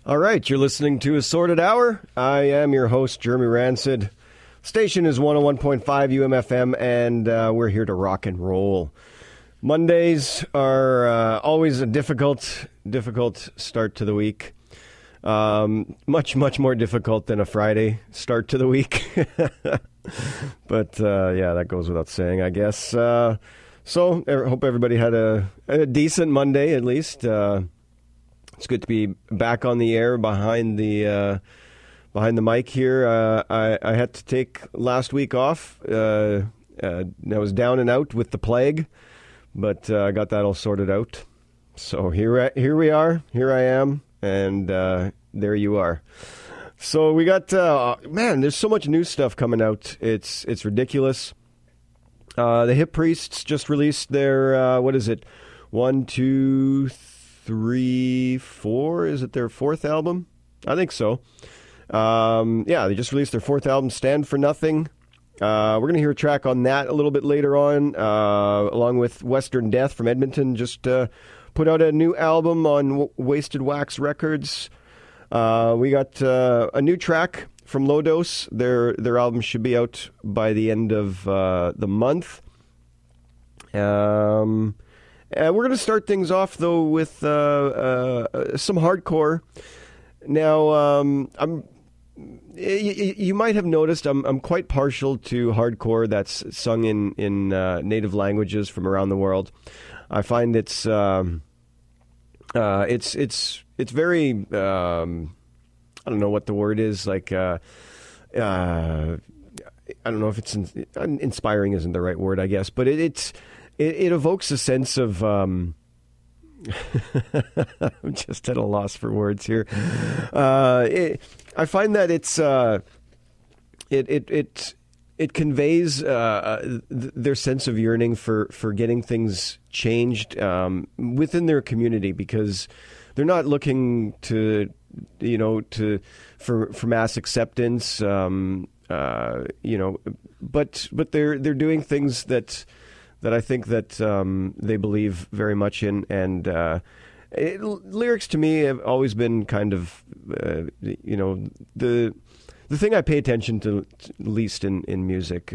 All right, you're listening to Assorted Hour. I am your host, Jeremy Rancid. Station is 101.5 UMFM, and we're here to rock and roll. Mondays are always a difficult start to the week. Much more difficult than a Friday start to the week. But yeah, that goes without saying, I guess. So I hope everybody had a decent Monday, at least. It's good to be back on the air behind the mic here. I had to take last week off. I was down and out with the plague, but I got that all sorted out. So here we are. Here I am, and there you are. So we got there's so much new stuff coming out. It's ridiculous. The Hip Priests just released their what is it? 1, 2, 3, 4. Is it their fourth album? I think so. They just released their fourth album, Stand for Nothing. We're going to hear a track on that a little bit later on, along with Western Death from Edmonton. Just put out a new album on Wasted Wax Records. We got a new track from Low Dose. Their album should be out by the end of the month. We're going to start things off, though, with some hardcore. Now, you might have noticed I'm quite partial to hardcore that's sung in native languages from around the world. I find it's very I don't know what the word is, like I don't know if it's inspiring isn't the right word, I guess, but it evokes a sense of I'm just at a loss for words here. I find that it conveys their sense of yearning for getting things changed within their community, because they're not looking for mass acceptance, but they're doing things that I think that they believe very much in, and lyrics to me have always been kind of the thing I pay attention to least in music.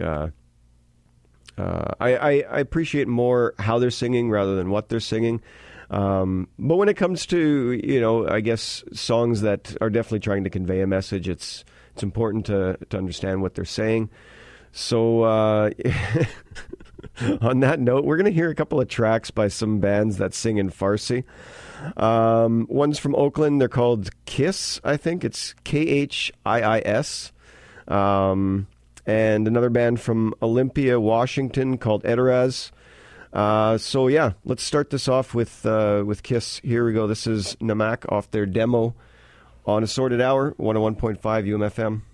I appreciate more how they're singing rather than what they're singing. But when it comes to I guess songs that are definitely trying to convey a message, it's important to understand what they're saying. So on that note, we're going to hear a couple of tracks by some bands that sing in Farsi. One's from Oakland. They're called Kiss, I think. It's Khiis. And another band from Olympia, Washington, called Eteraz. So yeah, let's start this off with Kiss. Here we go. This is Namak off their demo on Assorted Hour, 101.5 UMFM.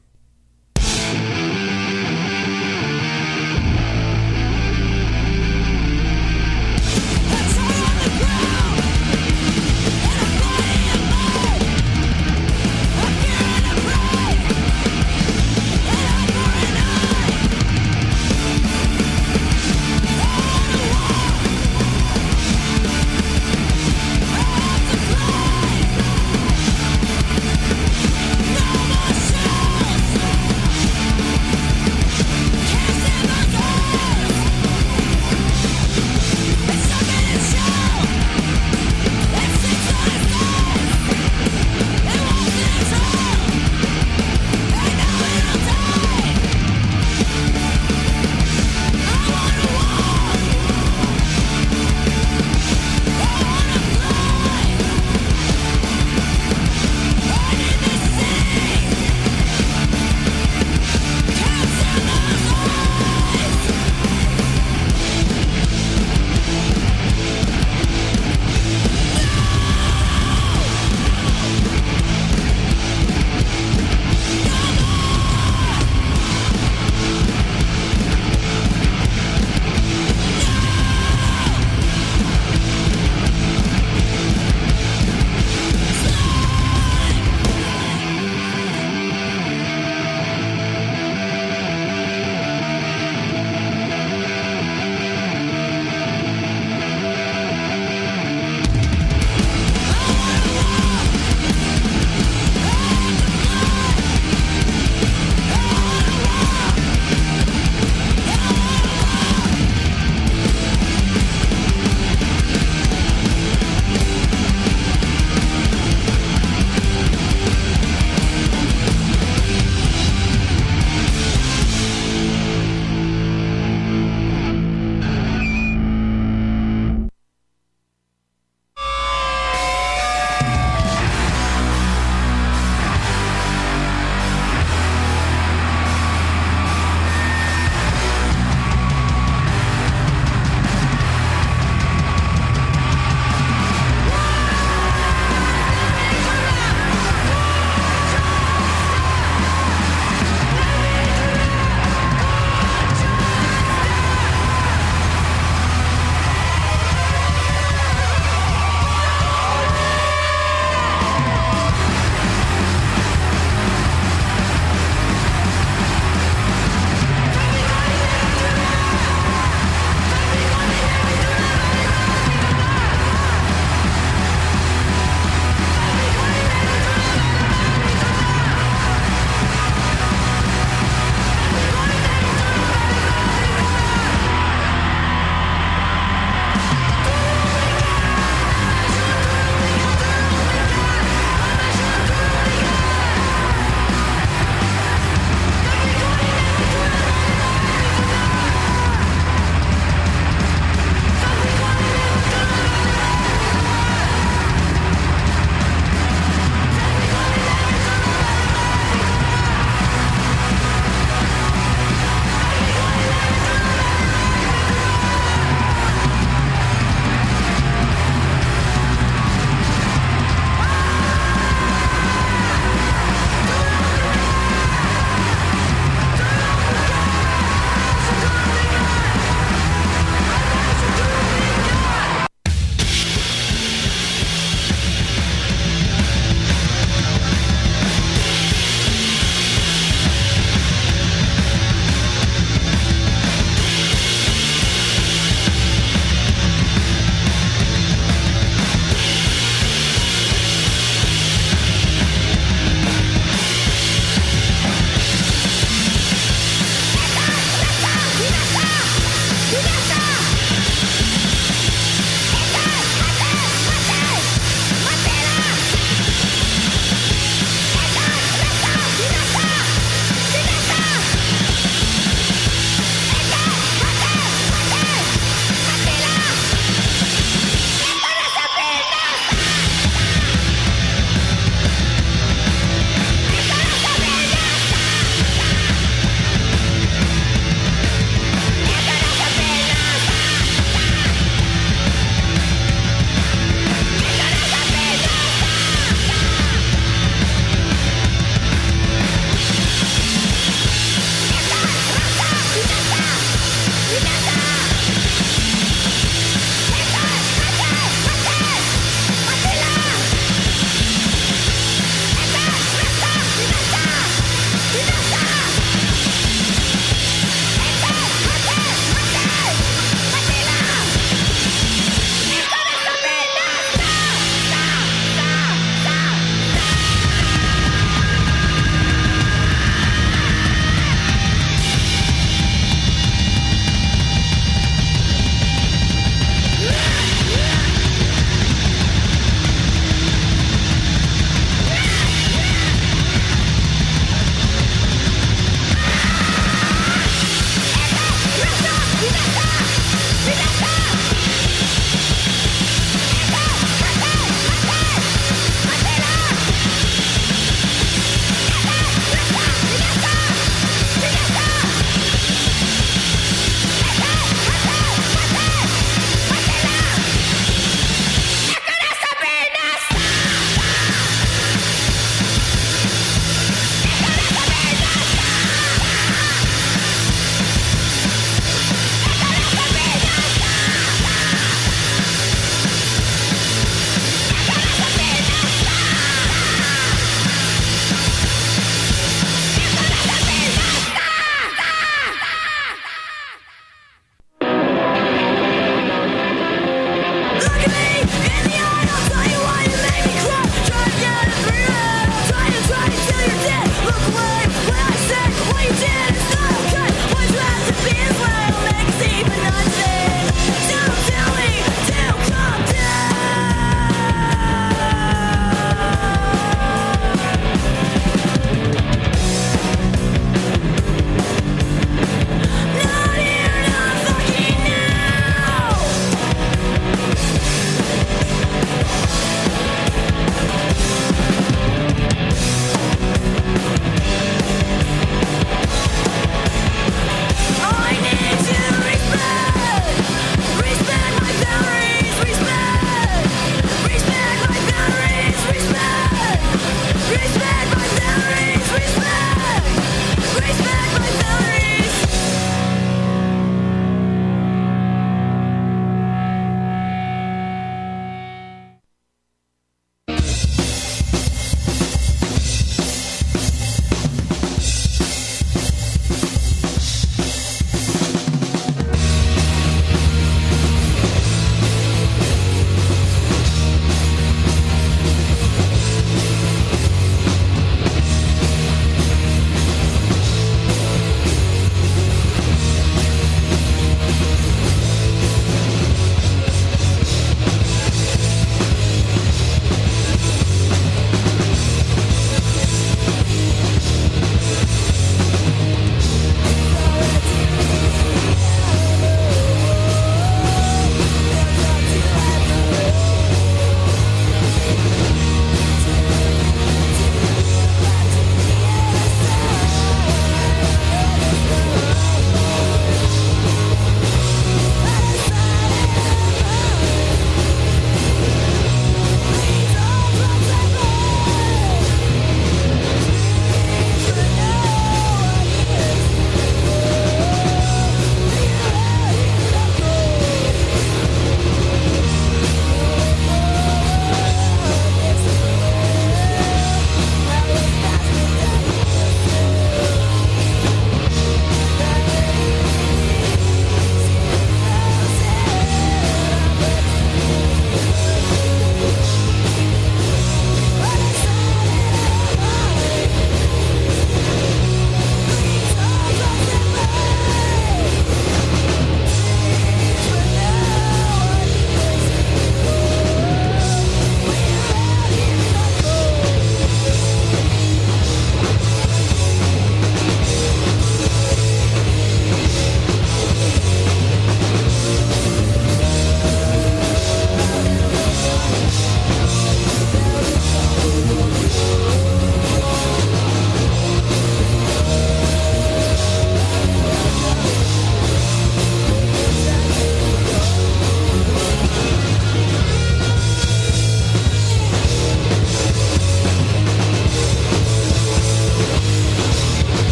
Show!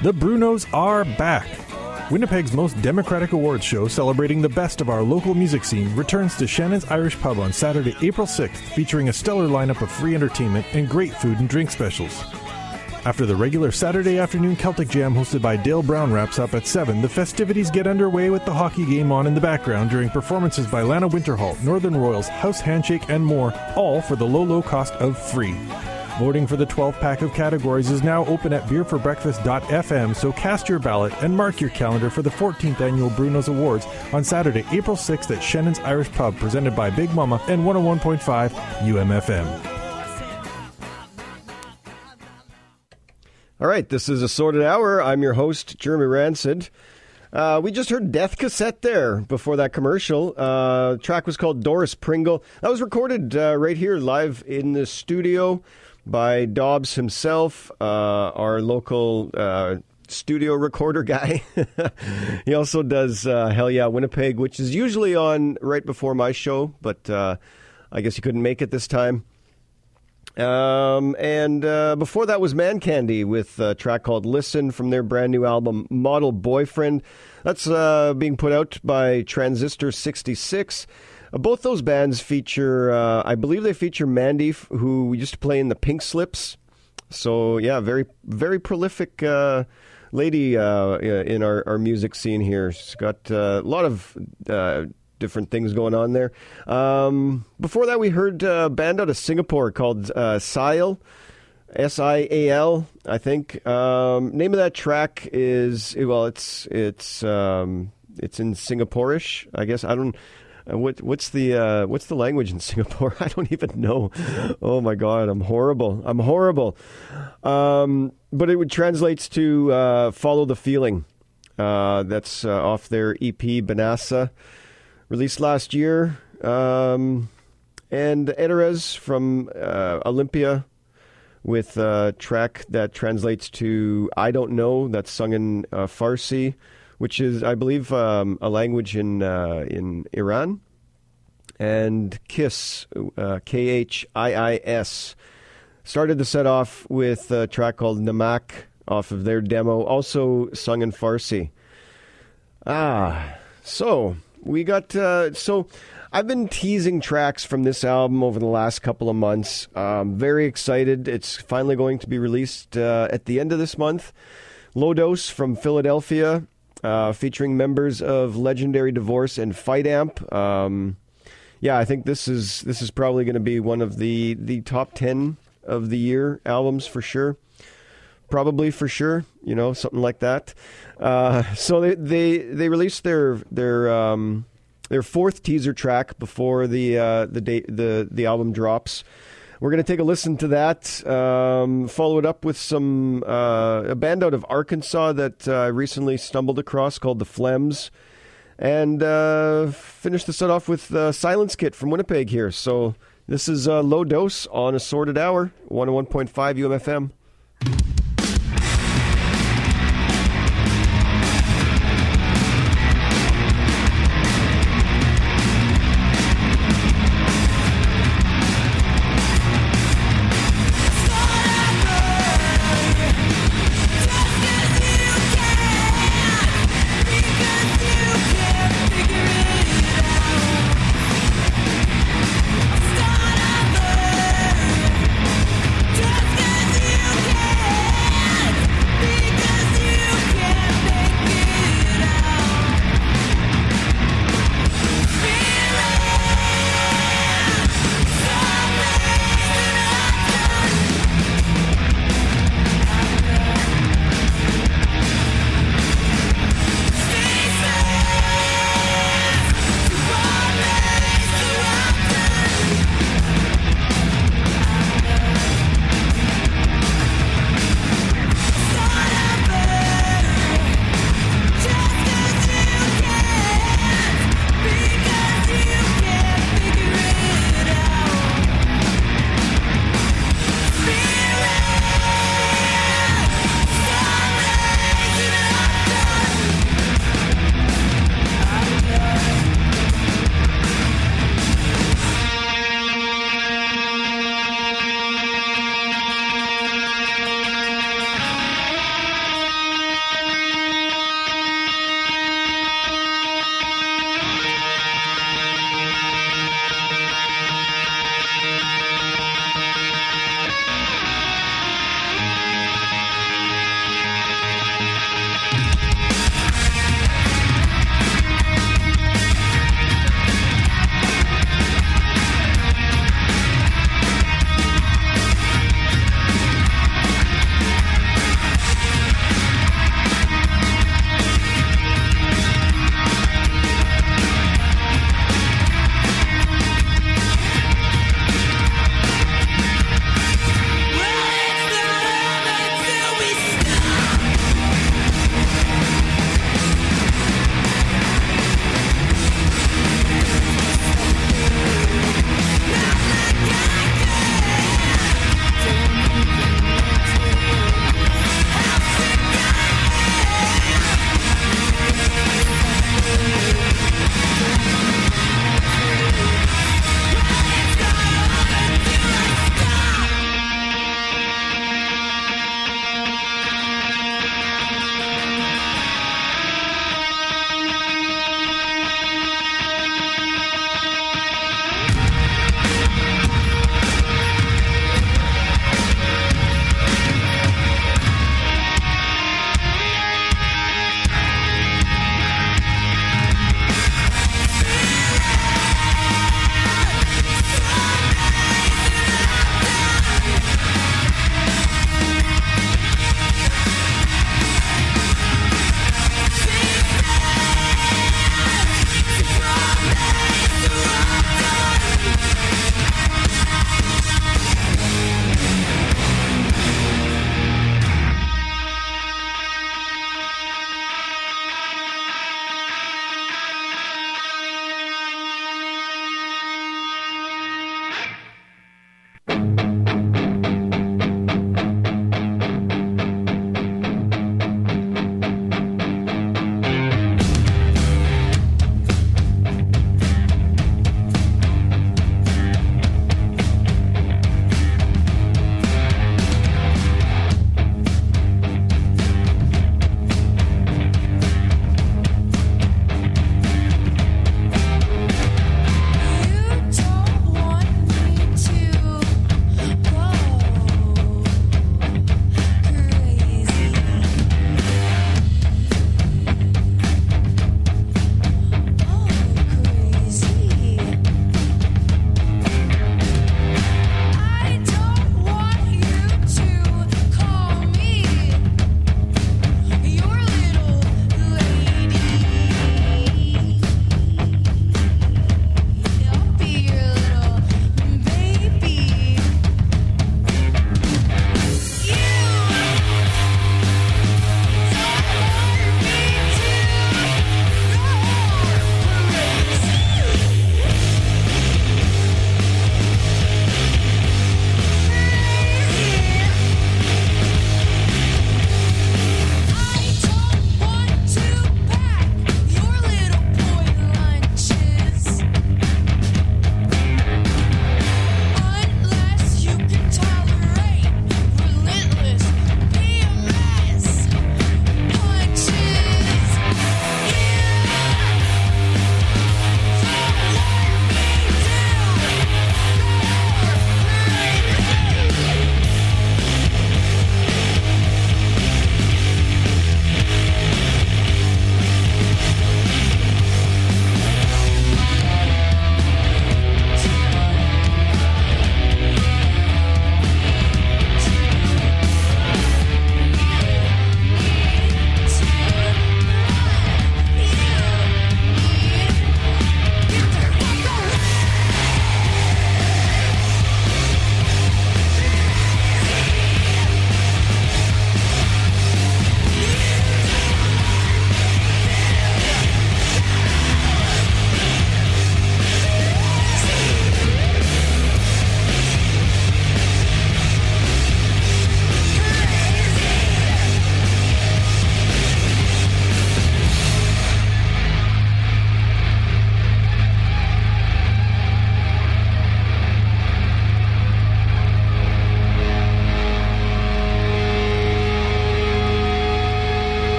The Brunos are back. Winnipeg's most democratic awards show, celebrating the best of our local music scene, returns to Shannon's Irish Pub on Saturday, April 6th, featuring a stellar lineup of free entertainment and great food and drink specials. After the regular Saturday afternoon Celtic Jam hosted by Dale Brown wraps up at 7, the festivities get underway with the hockey game on in the background during performances by Lana Winterhall, Northern Royals, House Handshake, and more, all for the low cost of free. Voting for the 12-pack of categories is now open at beerforbreakfast.fm, so cast your ballot and mark your calendar for the 14th Annual Brunos Awards on Saturday, April 6th at Shannon's Irish Pub, presented by Big Mama and 101.5 UMFM. All right, this is Assorted Hour. I'm your host, Jeremy Rancid. We just heard Death Cassette there before that commercial. Track was called Doris Pringle. That was recorded right here live in the studio by Dobbs himself, our local studio recorder guy. He also does Hell Yeah Winnipeg, which is usually on right before my show, but I guess he couldn't make it this time. And before that was Man Candy with a track called Listen from their brand new album Model Boyfriend. That's being put out by Transistor 66. Both those bands feature, I believe they feature Mandy, who used to play in the Pink Slips. So yeah, very, very prolific lady in our music scene here. She's got a lot of different things going on there. Before that, we heard a band out of Singapore called Sial, S-I-A-L, I think. Name of that track is, well, it's in Singaporeish, I guess. I don't. What's the language in Singapore? I don't even know. Oh my God, I'm horrible. But it would translates to Follow the Feeling. That's off their EP Banasa, released last year. And Eterez from Olympia with a track that translates to I Don't Know, that's sung in Farsi, which is, I believe, a language in Iran. And Kiss, Khiis, started the set off with a track called Namak off of their demo, also sung in Farsi. So we got... so I've been teasing tracks from this album over the last couple of months. Very excited. It's finally going to be released at the end of this month. Low Dose from Philadelphia, featuring members of Legendary Divorce and Fight Amp. Yeah, I think this is probably going to be one of the top 10 of the year albums for sure. Probably for sure, something like that. So they released their fourth teaser track before the album drops. We're going to take a listen to that, follow it up with a band out of Arkansas that I recently stumbled across called The Phlegms, and finish the set off with Silence Kit from Winnipeg here. So this is Low Dose on Assorted Hour, 101.5 UMFM. Just 'cause you can.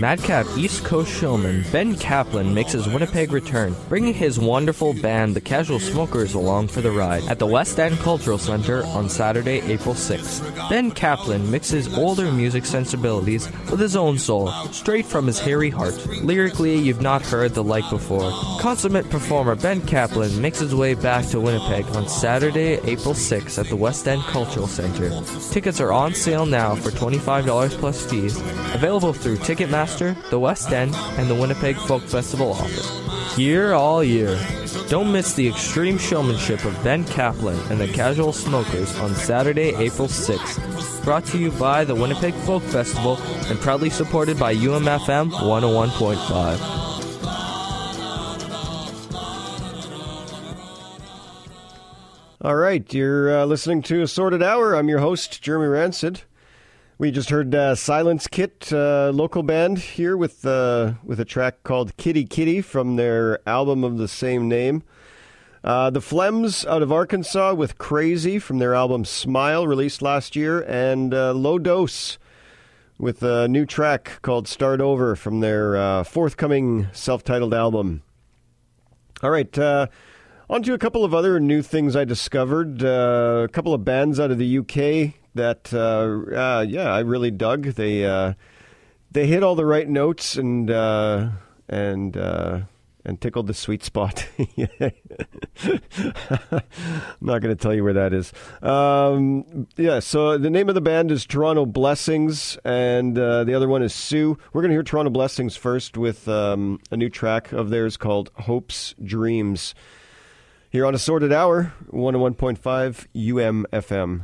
Madcap East Coast showman Ben Kaplan makes his Winnipeg return, bringing his wonderful band, the Casual Smokers, along for the ride at the West End Cultural Centre on Saturday, April 6th. Ben Kaplan mixes older music sensibilities with his own soul, straight from his hairy heart. Lyrically, you've not heard the like before. Consummate performer Ben Kaplan makes his way back to Winnipeg on Saturday, April 6th at the West End Cultural Centre. Tickets are on sale now for $25 plus fees, available through Ticketmaster, the West End, and the Winnipeg Folk Festival office. Here all year. Don't miss the extreme showmanship of Ben Kaplan and the Casual Smokers on Saturday, April 6th. Brought to you by the Winnipeg Folk Festival and proudly supported by UMFM 101.5. All right, you're listening to Assorted Hour. I'm your host, Jeremy Rancid. We just heard Silence Kit, local band here with a track called Kitty Kitty from their album of the same name. The Phlegms out of Arkansas with Crazy from their album Smile, released last year. And Low Dose with a new track called Start Over from their forthcoming self-titled album. All right, on to a couple of other new things I discovered. A couple of bands out of the UK that, I really dug. They hit all the right notes and tickled the sweet spot. I'm not going to tell you where that is. So the name of the band is Toronto Blessings, and the other one is Sue. We're going to hear Toronto Blessings first with a new track of theirs called Hope's Dreams. Here on Assorted Hour, 101.5 UMFM.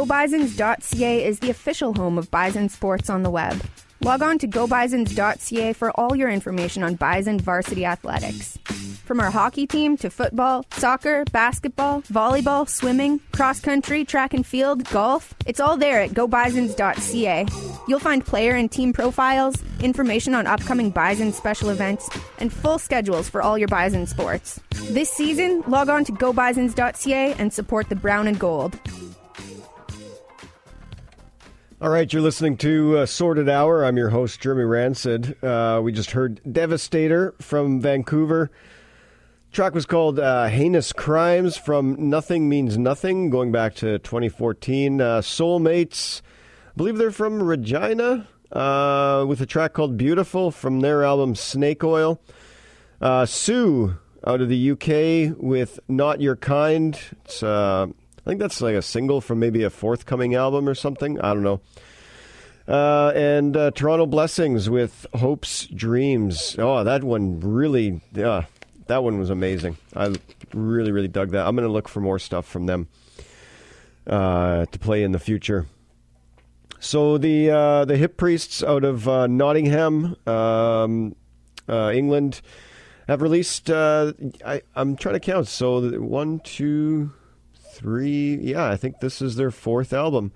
GoBisons.ca is the official home of Bison Sports on the web. Log on to GoBisons.ca for all your information on Bison varsity athletics. From our hockey team to football, soccer, basketball, volleyball, swimming, cross-country, track and field, golf, it's all there at GoBisons.ca. You'll find player and team profiles, information on upcoming Bison special events, and full schedules for all your Bison sports. This season, log on to GoBisons.ca and support the brown and gold. All right, you're listening to Sorted Hour. I'm your host, Jeremy Rancid. We just heard Devastator from Vancouver. Track was called Heinous Crimes from Nothing Means Nothing, going back to 2014. Soulmates, I believe they're from Regina, with a track called Beautiful from their album Snake Oil. Sue, out of the UK, with Not Your Kind. It's I think that's like a single from maybe a forthcoming album or something. I don't know. And Toronto Blessings with Hope's Dreams. Oh, that one really, that one was amazing. I really, really dug that. I'm going to look for more stuff from them to play in the future. So the Hip Priests out of Nottingham, England, have released, I'm trying to count. So 1, 2, 3, yeah, I think this is their 4th album.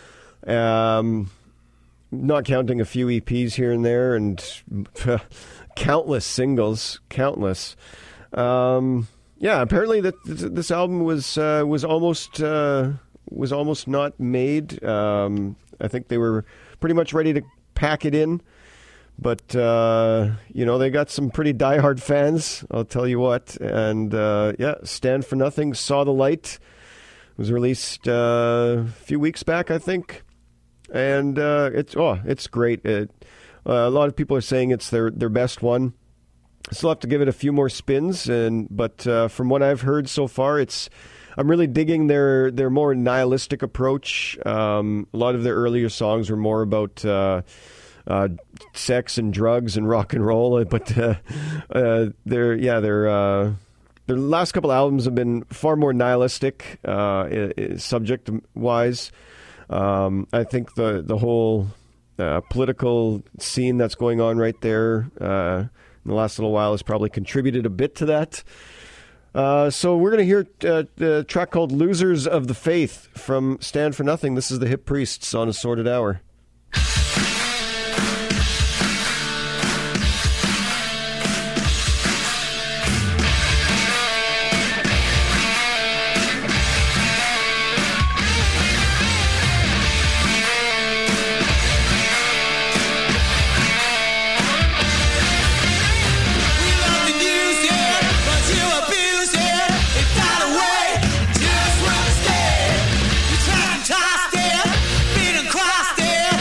Not counting a few EPs here and there, and countless singles, countless. Yeah, apparently this album was almost not made. I think they were pretty much ready to pack it in, but they got some pretty diehard fans, I'll tell you what. And Stand for Nothing saw the light. It was released a few weeks back, I think, and it's great. A lot of people are saying it's their best one. I still have to give it a few more spins, but from what I've heard so far, I'm really digging their more nihilistic approach. A lot of their earlier songs were more about sex and drugs and rock and roll, but their last couple albums have been far more nihilistic, subject-wise. I think the whole political scene that's going on right there in the last little while has probably contributed a bit to that. So we're going to hear the track called Losers of the Faith from Stand for Nothing. This is the Hip Priests on Assorted Hour. Crossed there,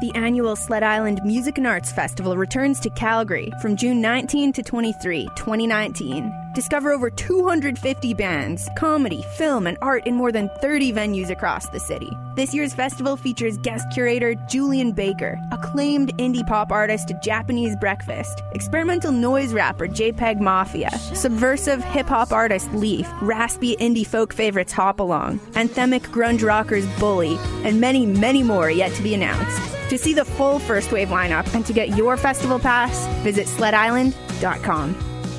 The annual Sled Island Music and Arts Festival returns to Calgary from June 19 to 23, 2019. Discover over 250 bands, comedy, film, and art in more than 30 venues across the city. This year's festival features guest curator Julian Baker, acclaimed indie pop artist Japanese Breakfast, experimental noise rapper JPEG Mafia, subversive hip-hop artist Leaf, raspy indie folk favorites Hopalong, anthemic grunge rockers Bully, and many, many more yet to be announced. To see the full First Wave lineup and to get your festival pass, visit sledisland.com.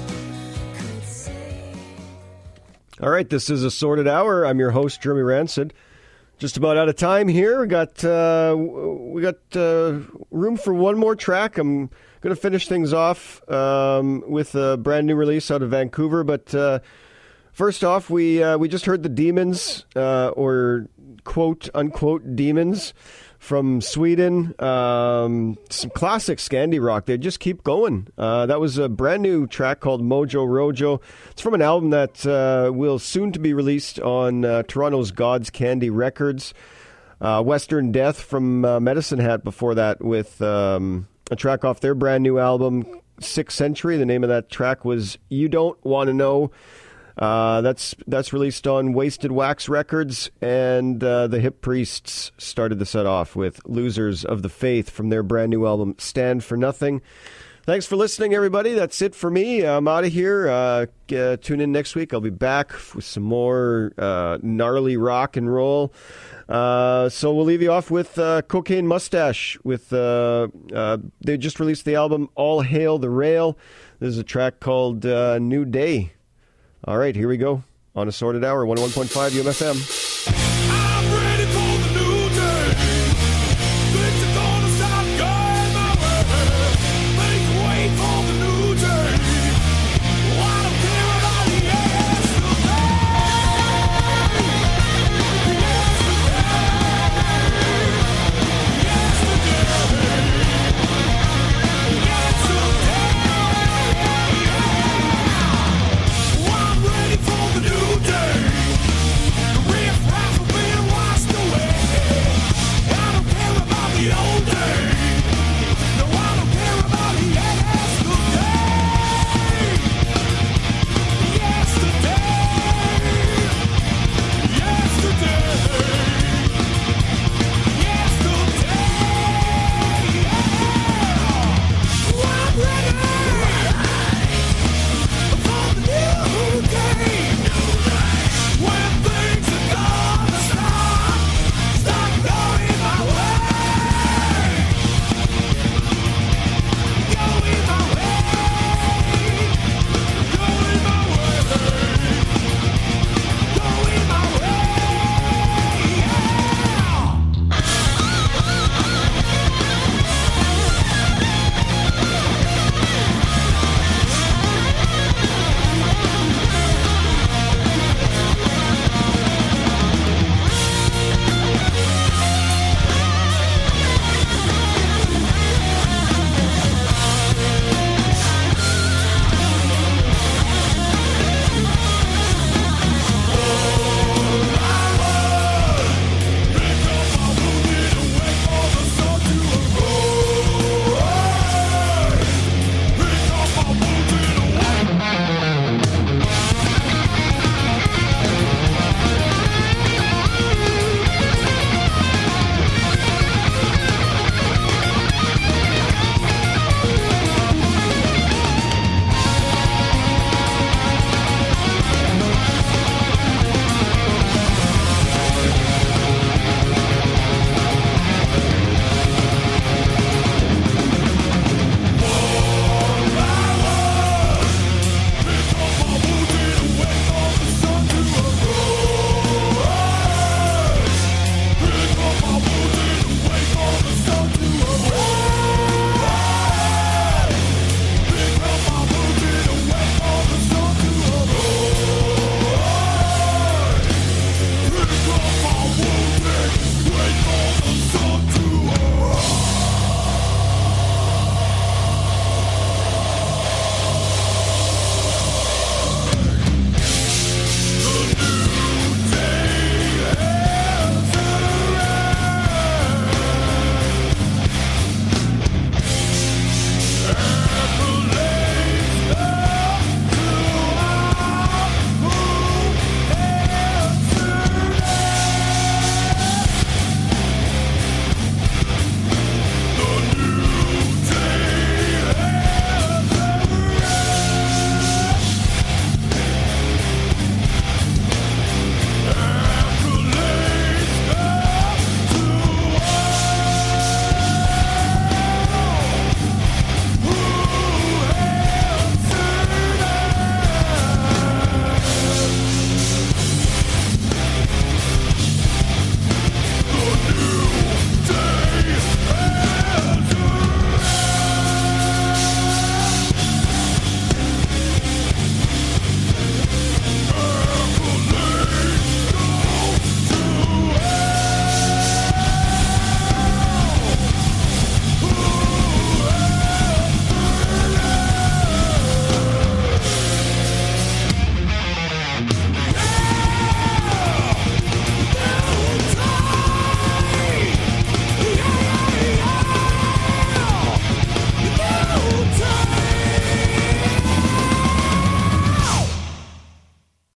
All right, this is Assorted Hour. I'm your host, Jeremy Rancid. Just about out of time here. We got room for one more track. I'm going to finish things off with a brand new release out of Vancouver. But first off, we just heard the Demons, or quote unquote Demons, from Sweden. Some classic Scandi rock. They just keep going. That was a brand new track called Mojo Rojo. It's from an album that will soon to be released on Toronto's God's Candy Records. Western Death from Medicine Hat before that with a track off their brand new album, Sixth Century. The name of that track was You Don't Want to Know. That's released on Wasted Wax Records, and the Hip Priests started the set off with Losers of the Faith from their brand new album, Stand for Nothing. Thanks for listening, everybody. That's it for me. I'm out of here. Tune in next week. I'll be back with some more gnarly rock and roll. So we'll leave you off with Cocaine Mustache. They just released the album All Hail the Rail. There's a track called New Day. All right, here we go on Assorted Hour, 101.5 UMFM.